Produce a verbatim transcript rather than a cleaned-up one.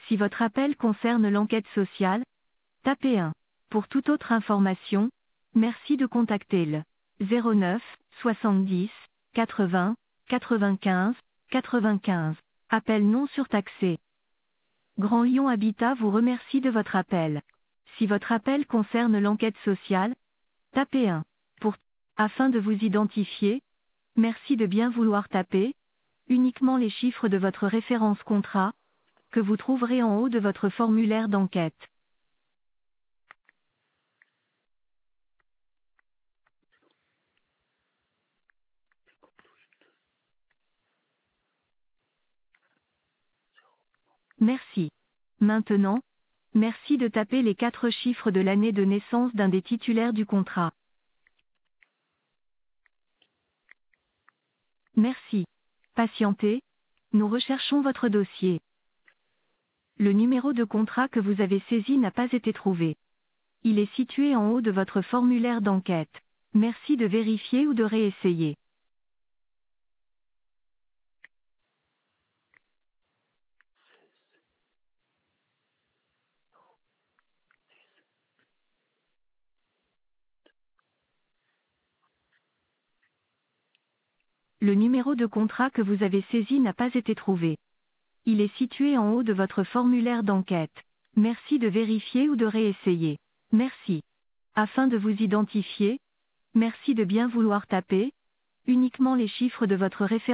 Si votre appel concerne l'enquête sociale, tapez un. Pour toute autre information, merci de contacter le zéro neuf soixante-dix quatre-vingts quatre-vingt-quinze quatre-vingt-quinze. Appel non surtaxé. Grand Lyon Habitat vous remercie de votre appel. Si votre appel concerne l'enquête sociale, tapez un. Pour afin de vous identifier, merci de bien vouloir taper uniquement les chiffres de votre référence contrat, que vous trouverez en haut de votre formulaire d'enquête. Merci. Maintenant, merci de taper les quatre chiffres de l'année de naissance d'un des titulaires du contrat. Merci. Patientez, nous recherchons votre dossier. Le numéro de contrat que vous avez saisi n'a pas été trouvé. Il est situé en haut de votre formulaire d'enquête. Merci de vérifier ou de réessayer. Le numéro de contrat que vous avez saisi n'a pas été trouvé. Il est situé en haut de votre formulaire d'enquête. Merci de vérifier ou de réessayer. Merci. Afin de vous identifier, merci de bien vouloir taper uniquement les chiffres de votre référence.